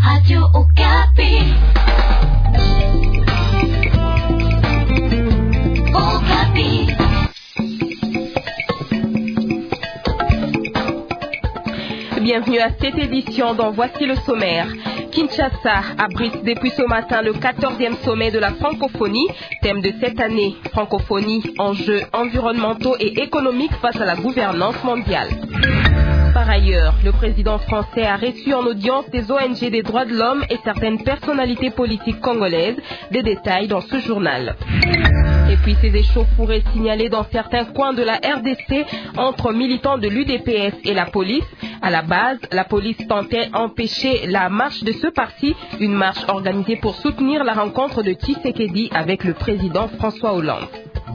Radio Okapi. Okapi. Bienvenue à cette édition dont voici le sommaire. Kinshasa abrite depuis ce matin le 14e sommet de la francophonie. Thème de cette année, francophonie, enjeux environnementaux et économiques face à la gouvernance mondiale. Par ailleurs, le président français a reçu en audience des ONG des droits de l'homme et certaines personnalités politiques congolaises. Des détails dans ce journal. Et puis ces échauffourées signalées dans certains coins de la RDC entre militants de l'UDPS et la police. À la base, la police tentait d'empêcher la marche de ce parti, une marche organisée pour soutenir la rencontre de Tshisekedi avec le président François Hollande.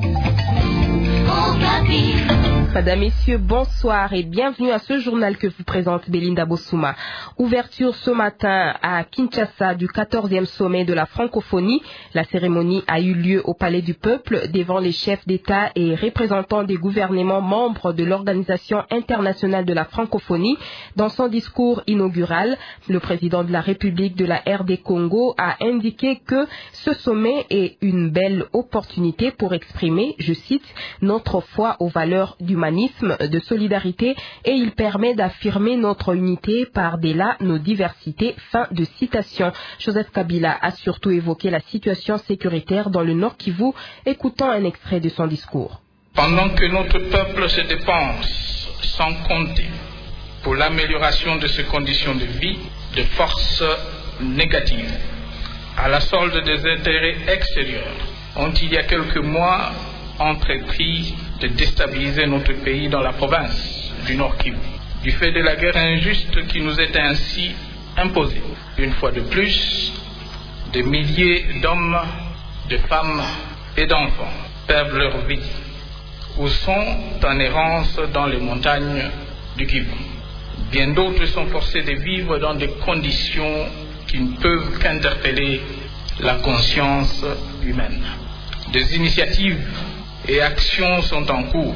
Mesdames, Messieurs, bonsoir et bienvenue à ce journal que vous présente Belinda Bossouma. Ouverture ce matin à Kinshasa du 14e sommet de la francophonie. La cérémonie a eu lieu au Palais du Peuple devant les chefs d'État et représentants des gouvernements membres de l'Organisation internationale de la francophonie. Dans son discours inaugural, le président de la République de la RD Congo a indiqué que ce sommet est une belle opportunité pour exprimer, je cite, notre foi aux valeurs d'humanisme, de solidarité et il permet d'affirmer notre unité par-delà nos diversités. Fin de citation. Joseph Kabila a surtout évoqué la situation sécuritaire dans le Nord Kivu. Écoutons un extrait de son discours. Pendant que notre peuple se dépense sans compter pour l'amélioration de ses conditions de vie, de forces négatives, à la solde des intérêts extérieurs, ont il y a quelques mois entrepris de déstabiliser notre pays dans la province du Nord Kivu, du fait de la guerre injuste qui nous est ainsi imposée. Une fois de plus, des milliers d'hommes, de femmes et d'enfants perdent leur vie ou sont en errance dans les montagnes du Kivu. Bien d'autres sont forcés de vivre dans des conditions qui ne peuvent qu'interpeller la conscience humaine. Des initiatives et actions sont en cours,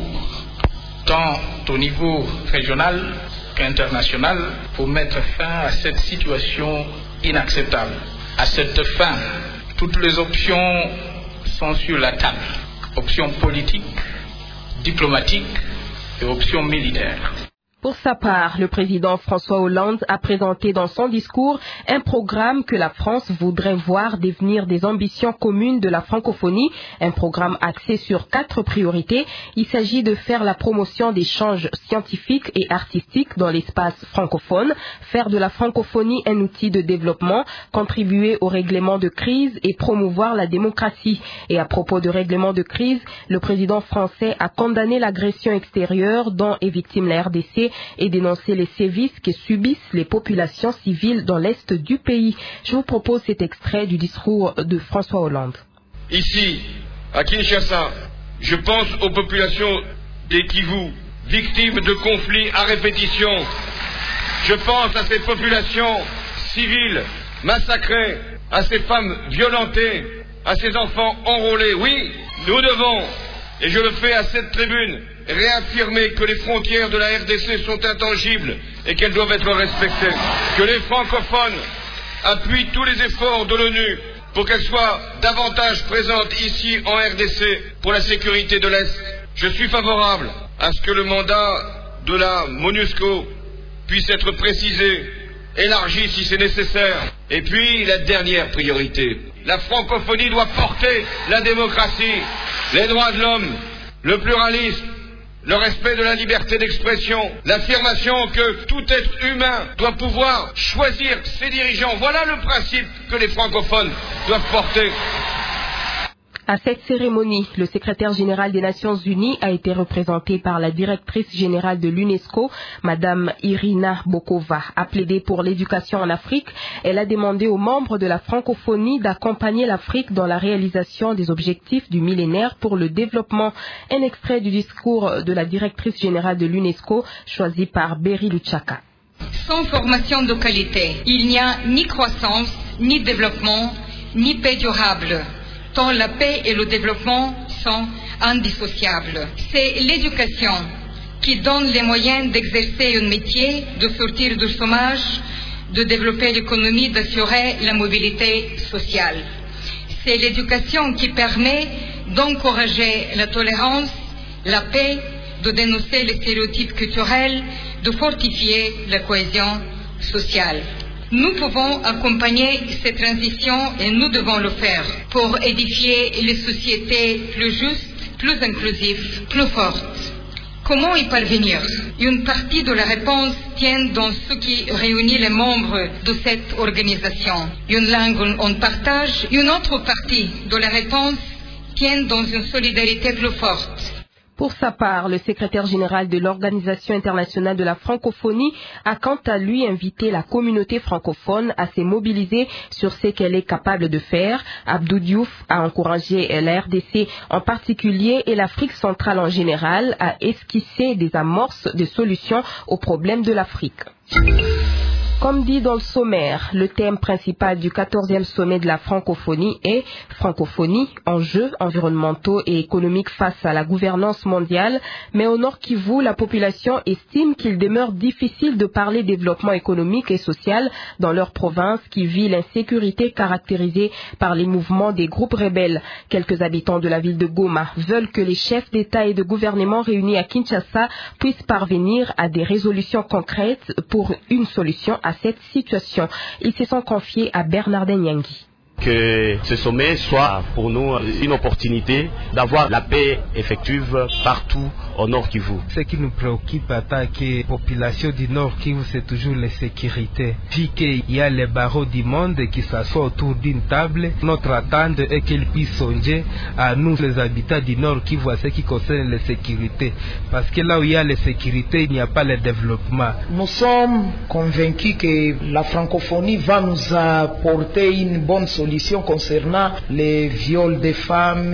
tant au niveau régional qu'international, pour mettre fin à cette situation inacceptable. À cette fin, toutes les options sont sur la table. Options politiques, diplomatiques et options militaires. Pour sa part, le président François Hollande a présenté dans son discours un programme que la France voudrait voir devenir des ambitions communes de la francophonie, un programme axé sur 4 priorités. Il s'agit de faire la promotion d'échanges scientifiques et artistiques dans l'espace francophone, faire de la francophonie un outil de développement, contribuer au règlement de crise et promouvoir la démocratie. Et à propos de règlement de crise, le président français a condamné l'agression extérieure dont est victime la RDC et dénoncer les sévices que subissent les populations civiles dans l'est du pays. Je vous propose cet extrait du discours de François Hollande. Ici, à Kinshasa, je pense aux populations des Kivu, victimes de conflits à répétition. Je pense à ces populations civiles massacrées, à ces femmes violentées, à ces enfants enrôlés. Oui, nous devons, et je le fais à cette tribune, réaffirmer que les frontières de la RDC sont intangibles et qu'elles doivent être respectées. Que les francophones appuient tous les efforts de l'ONU pour qu'elles soient davantage présentes ici en RDC pour la sécurité de l'Est. Je suis favorable à ce que le mandat de la MONUSCO puisse être précisé, élargi si c'est nécessaire. Et puis la dernière priorité, la francophonie doit porter la démocratie, les droits de l'homme, le pluralisme, le respect de la liberté d'expression, l'affirmation que tout être humain doit pouvoir choisir ses dirigeants. Voilà le principe que les francophones doivent porter. À cette cérémonie, le secrétaire général des Nations Unies a été représenté par la directrice générale de l'UNESCO, Madame Irina Bokova, a plaidé pour l'éducation en Afrique. Elle a demandé aux membres de la francophonie d'accompagner l'Afrique dans la réalisation des objectifs du millénaire pour le développement. Un extrait du discours de la directrice générale de l'UNESCO, choisi par Berry Luchaka. Sans formation de qualité, il n'y a ni croissance, ni développement, ni paix durable, tant la paix et le développement sont indissociables. C'est l'éducation qui donne les moyens d'exercer un métier, de sortir du chômage, de développer l'économie, d'assurer la mobilité sociale. C'est l'éducation qui permet d'encourager la tolérance, la paix, de dénoncer les stéréotypes culturels, de fortifier la cohésion sociale. Nous pouvons accompagner cette transition et nous devons le faire pour édifier les sociétés plus justes, plus inclusives, plus fortes. Comment y parvenir? Une partie de la réponse tient dans ce qui réunit les membres de cette organisation. Une langue on partage. Une autre partie de la réponse tient dans une solidarité plus forte. Pour sa part, le secrétaire général de l'Organisation internationale de la francophonie a quant à lui invité la communauté francophone à se mobiliser sur ce qu'elle est capable de faire. Abdou Diouf a encouragé la RDC en particulier et l'Afrique centrale en général à esquisser des amorces de solutions aux problèmes de l'Afrique. Comme dit dans le sommaire, le thème principal du 14e sommet de la francophonie est « Francophonie, enjeux environnementaux et économiques face à la gouvernance mondiale ». Mais au Nord Kivu, la population estime qu'il demeure difficile de parler développement économique et social dans leur province qui vit l'insécurité caractérisée par les mouvements des groupes rebelles. Quelques habitants de la ville de Goma veulent que les chefs d'État et de gouvernement réunis à Kinshasa puissent parvenir à des résolutions concrètes pour une solution à cette situation. Ils se sont confiés à Bernardin Nyangui. Que ce sommet soit pour nous une opportunité d'avoir la paix effective partout au Nord Kivu. Ce qui nous préoccupe en tant que population du Nord Kivu, c'est toujours la sécurité. Vu qu'il y a les barreaux du monde qui s'assoient autour d'une table, notre attente est qu'ils puissent songer à nous, les habitants du Nord Kivu, à ce qui concerne la sécurité. Parce que là où il y a la sécurité, il n'y a pas le développement. Nous sommes convaincus que la francophonie va nous apporter une bonne solution concernant les viols des femmes,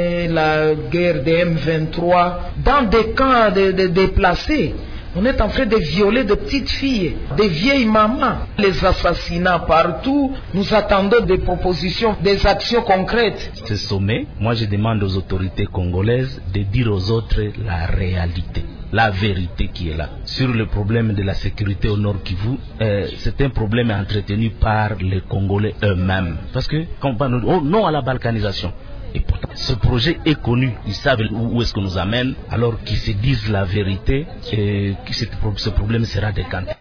la guerre des M23, dans des camps de déplacés. On est en train de violer de petites filles, des vieilles mamans, les assassinats partout. Nous attendons des propositions, des actions concrètes. Ce sommet, moi je demande aux autorités congolaises de dire aux autres la réalité. La vérité qui est là. Sur le problème de la sécurité au Nord Kivu, c'est un problème entretenu par les Congolais eux-mêmes. Parce que, non à la balkanisation. Et pourtant, ce projet est connu. Ils savent où est-ce qu'on nous amène. Alors qu'ils se disent la vérité, et que ce problème sera décanté.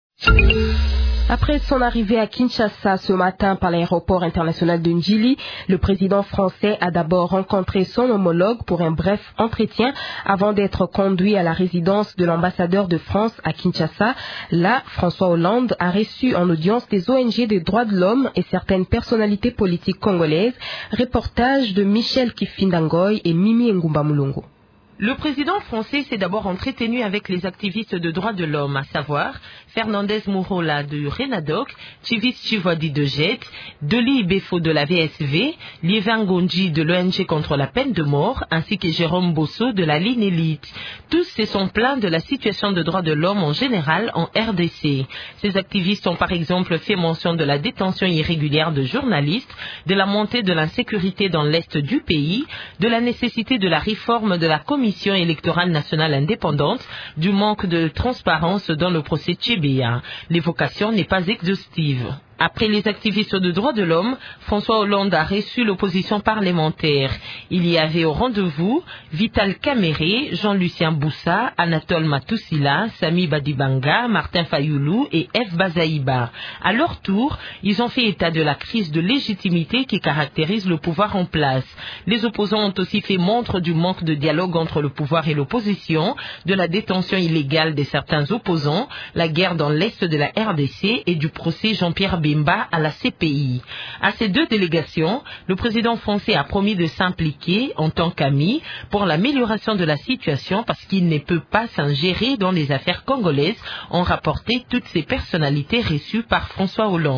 Après son arrivée à Kinshasa ce matin par l'aéroport international de Njili, le président français a d'abord rencontré son homologue pour un bref entretien avant d'être conduit à la résidence de l'ambassadeur de France à Kinshasa. Là, François Hollande a reçu en audience des ONG des droits de l'homme et certaines personnalités politiques congolaises. Reportage de Michel Kifindangoy et Mimi Ngumba Mulongo. Le président français s'est d'abord entretenu avec les activistes de droits de l'homme, à savoir Fernandez Mourola de Renadoc, Chivis Chivodi de JET, Deli Ibefo de la VSV, Liévin Gondji de l'ONG contre la peine de mort, ainsi que Jérôme Bosso de la Ligne Élite. Tous se sont plaints de la situation de droits de l'homme en général en RDC. Ces activistes ont par exemple fait mention de la détention irrégulière de journalistes, de la montée de l'insécurité dans l'est du pays, de la nécessité de la réforme de la Commission électorale nationale indépendante, du manque de transparence dans le procès Tchébéa. L'évocation n'est pas exhaustive. Après les activistes de droits de l'homme, François Hollande a reçu l'opposition parlementaire. Il y avait au rendez-vous Vital Kamere, Jean-Lucien Boussa, Anatole Matousila, Sami Badibanga, Martin Fayoulou et F. Bazaïba. À leur tour, ils ont fait état de la crise de légitimité qui caractérise le pouvoir en place. Les opposants ont aussi fait montre du manque de dialogue entre le pouvoir et l'opposition, de la détention illégale de certains opposants, la guerre dans l'est de la RDC et du procès Jean-Pierre Bemba à la CPI. À ces deux délégations, le président français a promis de s'impliquer en tant qu'ami pour l'amélioration de la situation parce qu'il ne peut pas s'ingérer dans les affaires congolaises, ont rapporté toutes ces personnalités reçues par François Hollande.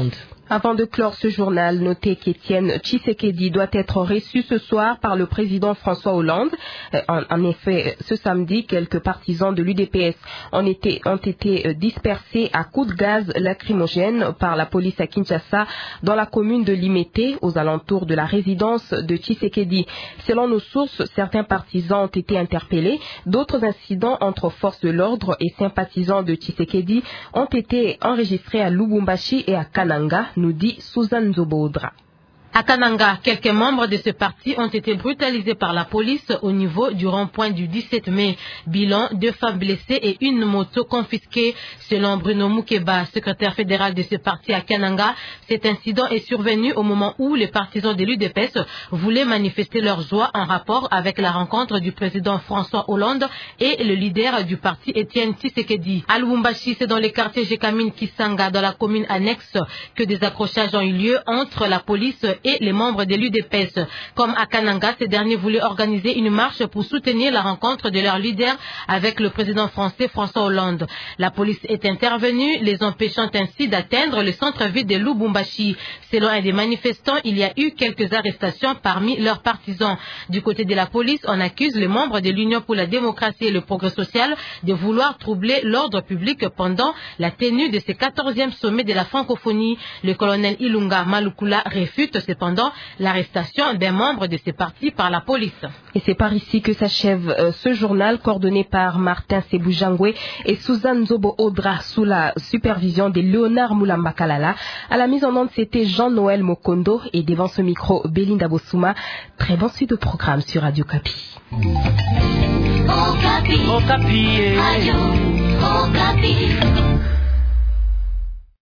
Avant de clore ce journal, notez qu'Étienne Tshisekedi doit être reçu ce soir par le président François Hollande. En effet, ce samedi, quelques partisans de l'UDPS ont été dispersés à coups de gaz lacrymogène par la police à Kinshasa dans la commune de Limete, aux alentours de la résidence de Tshisekedi. Selon nos sources, certains partisans ont été interpellés. D'autres incidents entre forces de l'ordre et sympathisants de Tshisekedi ont été enregistrés à Lubumbashi et à Kananga, nous dit Suzanne Zobodra. À Kananga, quelques membres de ce parti ont été brutalisés par la police au niveau du rond-point du 17 mai. Bilan, 2 femmes blessées et une moto confisquée. Selon Bruno Mukeba, secrétaire fédéral de ce parti à Kananga, cet incident est survenu au moment où les partisans de l'UDPS voulaient manifester leur joie en rapport avec la rencontre du président François Hollande et le leader du parti Étienne Tshisekedi. À Lubumbashi, c'est dans le quartier Jekamine Kisanga, dans la commune annexe, que des accrochages ont eu lieu entre la police et les membres de l'UDPS. Comme à Kananga, ces derniers voulaient organiser une marche pour soutenir la rencontre de leur leader avec le président français François Hollande. La police est intervenue, les empêchant ainsi d'atteindre le centre-ville de Lubumbashi. Selon un des manifestants, il y a eu quelques arrestations parmi leurs partisans. Du côté de la police, on accuse les membres de l'Union pour la démocratie et le progrès social de vouloir troubler l'ordre public pendant la tenue de ce 14e sommet de la francophonie. Le colonel Ilunga Malukula réfute cependant l'arrestation d'un membre de ce parti par la police. Et c'est par ici que s'achève ce journal coordonné par Martin Sebujangwe et Suzanne Zobo Odra sous la supervision de Léonard Moulamba-Kalala. À la mise en onde, c'était Jean-Noël Mokondo et devant ce micro, Belinda Bossouma. Très bon suite de programme sur Radio Kapi. Okapi. Okapi. Radio Okapi.